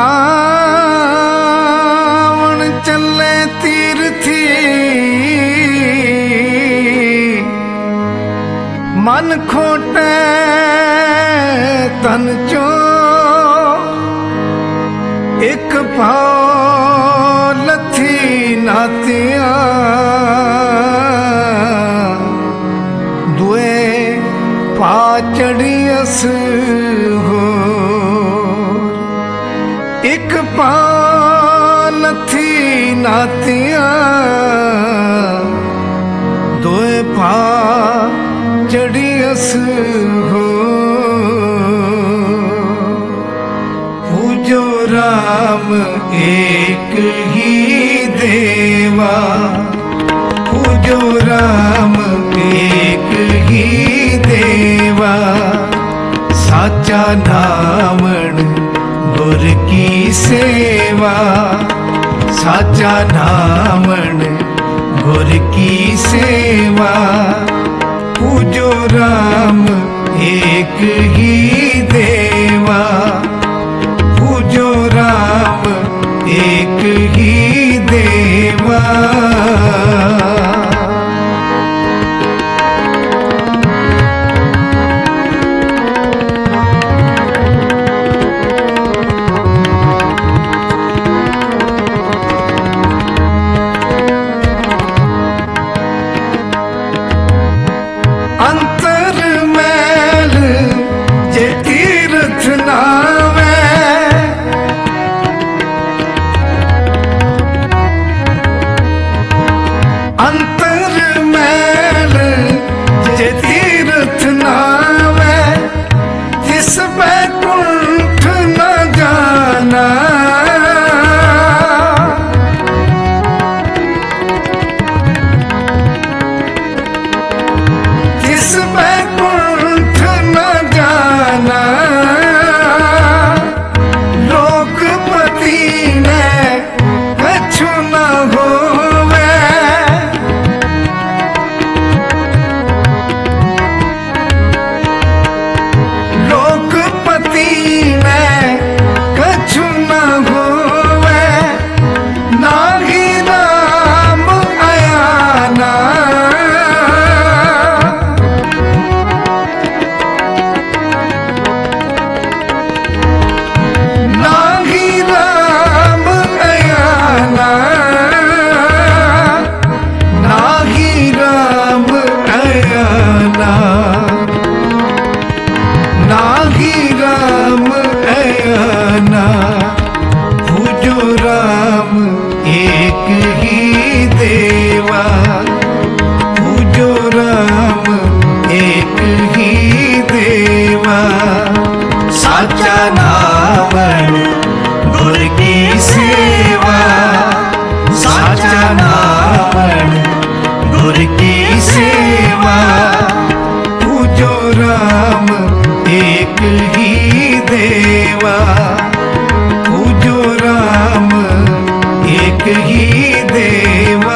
रावण चले तीर्थी मन खोटे तन चो एक भाव लथी नातिया दुए पा चढ़ियस हो एक पा लथी नातिया दुए पा चढ़ियस हो पूजो राम एक ही देवा पूजो राम एक ही देवा साचा नामण गुर की सेवा साचा नामण गुर की सेवा पूजो राम एक ही देवा पूजो राम एक ही देवा अंतर मैल जे तीर्थ नावे अंतर मैल जे तीर्थ नावे जिस बैकुंठ न जाना जिस बैकुंठ न जाना लोकपति ने कछु न होवे लोकपति ने कछु न होवे नाहि राम अयाना नाहि राम अयाना नाहि राम अयाना नाहि राम अयाना पूजो राम एक ही देवा पूजो राम एक ही देवा साचा नामण गुर की सेवा साचा नामण गुर की सेवा पूजो राम एक ही देवा पूजो राम एक ही देवा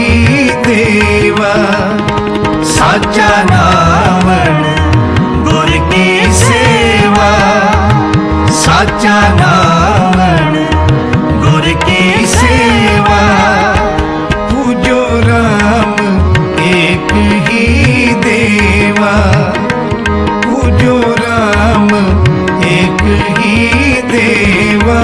ही देवा साचा नावण गुर की सेवा साचा नावण गुर की सेवा पूजो राम एक ही देवा पूजो राम एक ही देवा।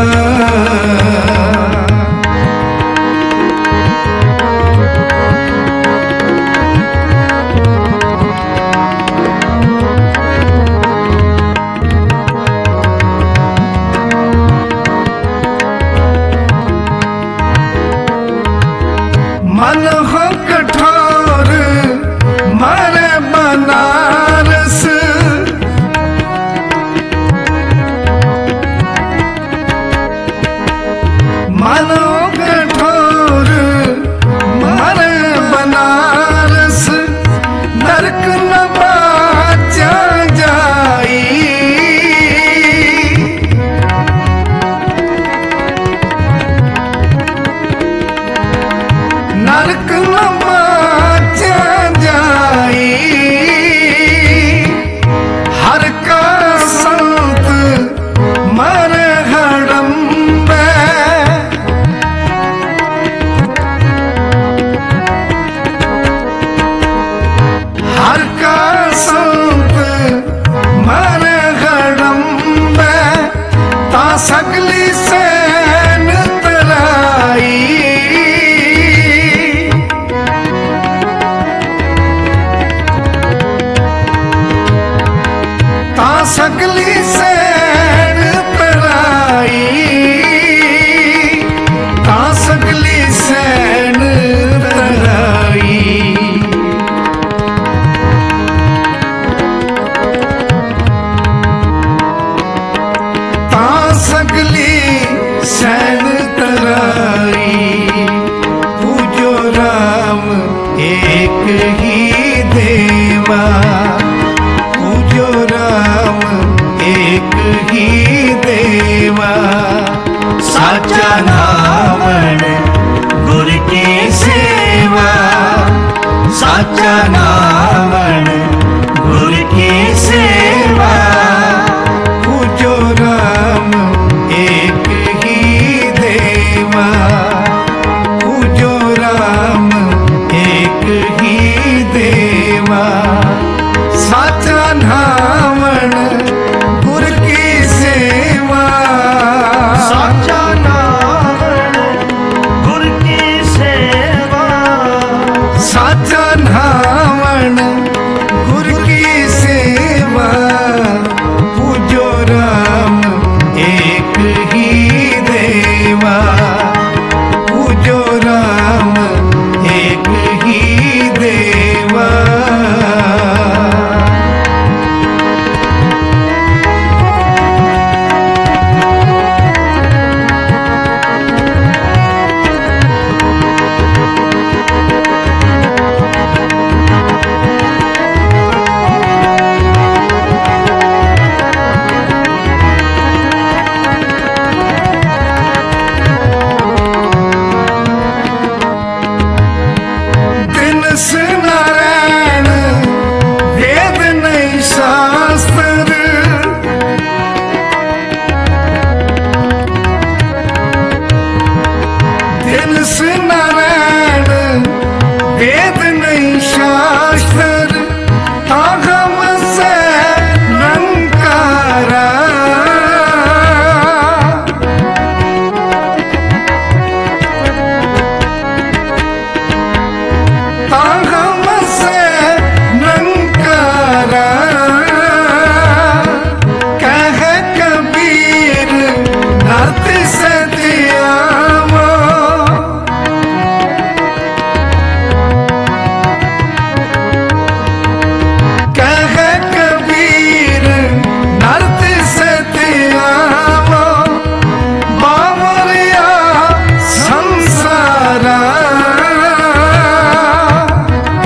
मन हो कठोर मारे बनारस मन हो कठोर मारे बनारस नरक न बाचा जाई नरक न बाचा जाई हर का संत मर हड़म्बे हर का संत मर हड़म्बे ता सगली सैन तराई सगली सैन तराई ता सगली सैन तराई ता सगली सैन तराई पूजो राम एक ही देवा पूजो राम एक ही देवा साचा नावण गुर की सेवा साचा नावण गुर की सेवा पूजो राम एक ही देवा पूजो राम एक ही देवा साचा नावण गुर की सेवा साचा नावण गुर की सेवा साचा नावण गुर की सेवा पूजो राम एक ही देवा पूजो राम एक ही देवा। नारायण वेद नहीं शास्त्र दिल से नारायण वेद नहीं शास्त्र आगम से निरंकारा आगम से निरंकारा कह कबीर नर्त से दियावो कह कबीर नर्त से दियावो बावरिया संसारा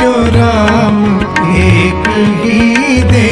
जो राम एक ही दे